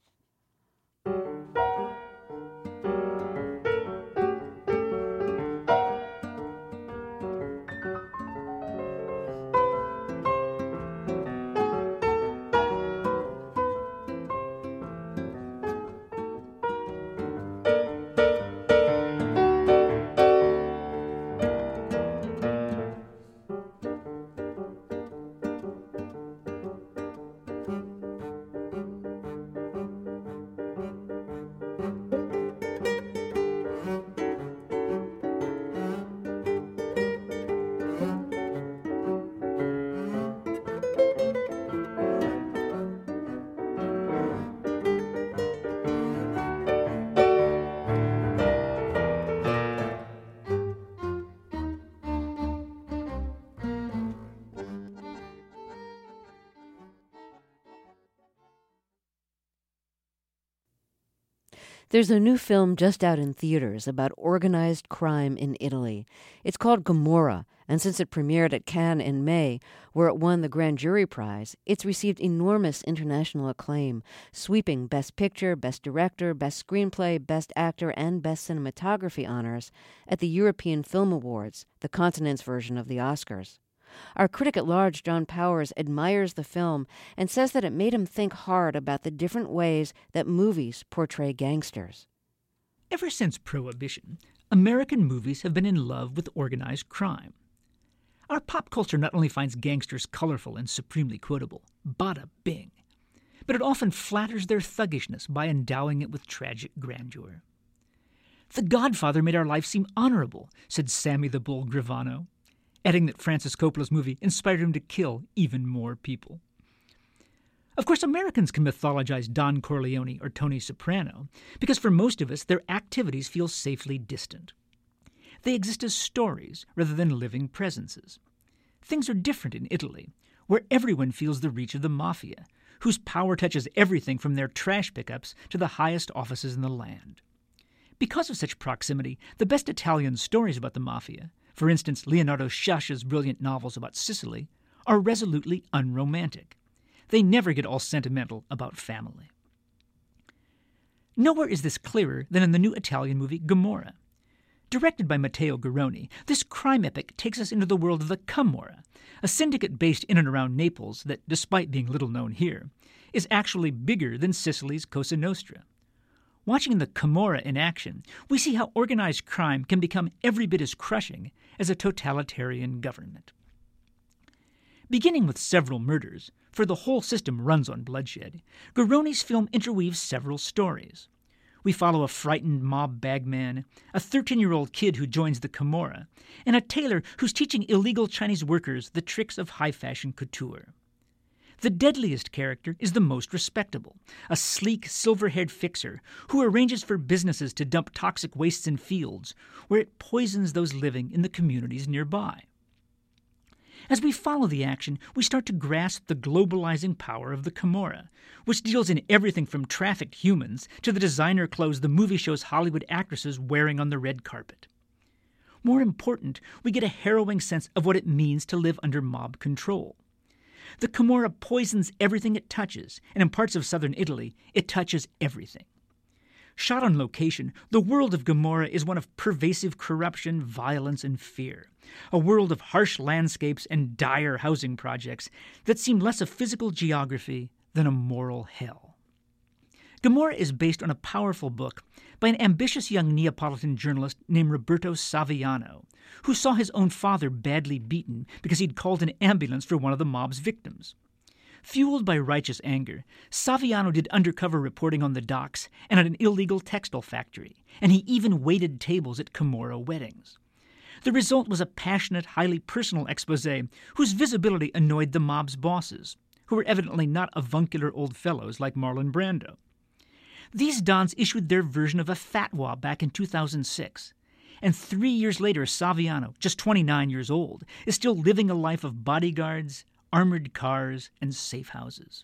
There's a new film just out in theaters about organized crime in Italy. It's called Gomorrah, and since it premiered at Cannes in May, where it won the Grand Jury Prize, it's received enormous international acclaim, sweeping Best Picture, Best Director, Best Screenplay, Best Actor, and Best Cinematography honors at the European Film Awards, the continent's version of the Oscars. Our critic at large, John Powers, admires the film and says that it made him think hard about the different ways that movies portray gangsters. Ever since Prohibition, American movies have been in love with organized crime. Our pop culture not only finds gangsters colorful and supremely quotable, bada bing, but it often flatters their thuggishness by endowing it with tragic grandeur. The Godfather made our life seem honorable, said Sammy the Bull Gravano, adding that Francis Coppola's movie inspired him to kill even more people. Of course, Americans can mythologize Don Corleone or Tony Soprano because for most of us, their activities feel safely distant. They exist as stories rather than living presences. Things are different in Italy, where everyone feels the reach of the mafia, whose power touches everything from their trash pickups to the highest offices in the land. Because of such proximity, the best Italian stories about the mafia, for instance, Leonardo Sciascia's brilliant novels about Sicily, are resolutely unromantic. They never get all sentimental about family. Nowhere is this clearer than in the new Italian movie Gomorrah. Directed by Matteo Garrone, this crime epic takes us into the world of the Camorra, a syndicate based in and around Naples that, despite being little known here, is actually bigger than Sicily's Cosa Nostra. Watching the Camorra in action, we see how organized crime can become every bit as crushing as a totalitarian government. Beginning with several murders, for the whole system runs on bloodshed, Garrone's film interweaves several stories. We follow a frightened mob bagman, a 13-year-old kid who joins the Camorra, and a tailor who's teaching illegal Chinese workers the tricks of high-fashion couture. The deadliest character is the most respectable, a sleek, silver-haired fixer who arranges for businesses to dump toxic wastes in fields, where it poisons those living in the communities nearby. As we follow the action, we start to grasp the globalizing power of the Camorra, which deals in everything from trafficked humans to the designer clothes the movie shows Hollywood actresses wearing on the red carpet. More important, we get a harrowing sense of what it means to live under mob control. The Camorra poisons everything it touches, and in parts of southern Italy, it touches everything. Shot on location, the world of Gomorrah is one of pervasive corruption, violence, and fear, a world of harsh landscapes and dire housing projects that seem less a physical geography than a moral hell. Gomorrah is based on a powerful book by an ambitious young Neapolitan journalist named Roberto Saviano, who saw his own father badly beaten because he'd called an ambulance for one of the mob's victims. Fueled by righteous anger, Saviano did undercover reporting on the docks and at an illegal textile factory, and he even waited tables at Camorra weddings. The result was a passionate, highly personal expose whose visibility annoyed the mob's bosses, who were evidently not avuncular old fellows like Marlon Brando. These dons issued their version of a fatwa back in 2006, and 3 years later Saviano, just 29 years old, is still living a life of bodyguards, armored cars, and safe houses.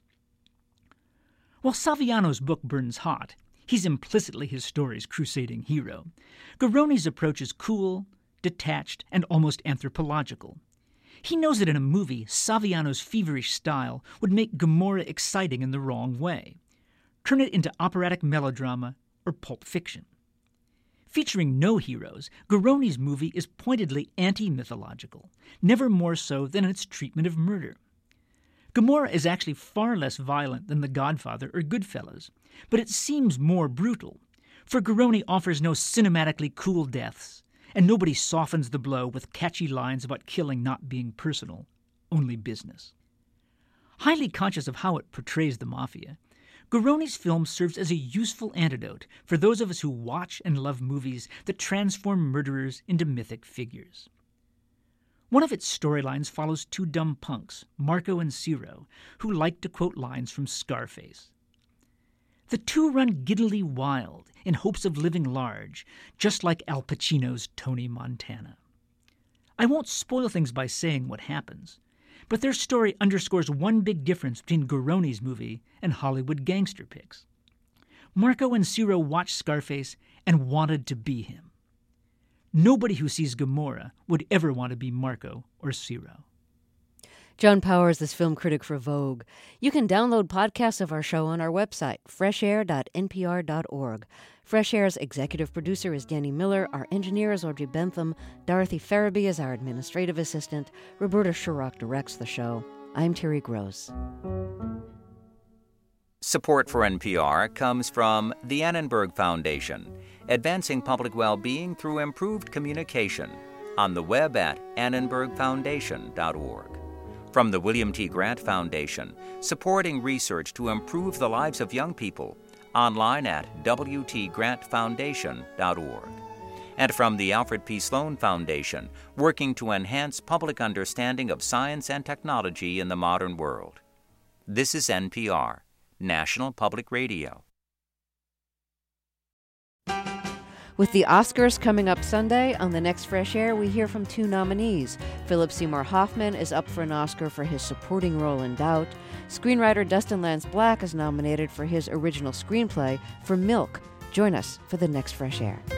While Saviano's book burns hot, he's implicitly his story's crusading hero. Garrone's approach is cool, detached, and almost anthropological. He knows that in a movie, Saviano's feverish style would make Gomorrah exciting in the wrong way. Turn it into operatic melodrama or pulp fiction. Featuring no heroes, Garrone's movie is pointedly anti-mythological, never more so than in its treatment of murder. Gomorrah is actually far less violent than The Godfather or Goodfellas, but it seems more brutal, for Garrone offers no cinematically cool deaths, and nobody softens the blow with catchy lines about killing not being personal, only business. Highly conscious of how it portrays the mafia, Garrone's film serves as a useful antidote for those of us who watch and love movies that transform murderers into mythic figures. One of its storylines follows two dumb punks, Marco and Ciro, who like to quote lines from Scarface. The two run giddily wild in hopes of living large, just like Al Pacino's Tony Montana. I won't spoil things by saying what happens, but their story underscores one big difference between Garrone's movie and Hollywood gangster pics. Marco and Ciro watched Scarface and wanted to be him. Nobody who sees Gomorrah would ever want to be Marco or Ciro. John Powers is film critic for Vogue. You can download podcasts of our show on our website, freshair.npr.org. Fresh Air's executive producer is Danny Miller. Our engineer is Audrey Bentham. Dorothy Farabee is our administrative assistant. Roberta Shurrock directs the show. I'm Terry Gross. Support for NPR comes from the Annenberg Foundation, advancing public well-being through improved communication, on the web at annenbergfoundation.org. From the William T. Grant Foundation, supporting research to improve the lives of young people, online at wtgrantfoundation.org. And from the Alfred P. Sloan Foundation, working to enhance public understanding of science and technology in the modern world. This is NPR, National Public Radio. With the Oscars coming up Sunday, on the next Fresh Air, we hear from two nominees. Philip Seymour Hoffman is up for an Oscar for his supporting role in Doubt. Screenwriter Dustin Lance Black is nominated for his original screenplay for Milk. Join us for the next Fresh Air.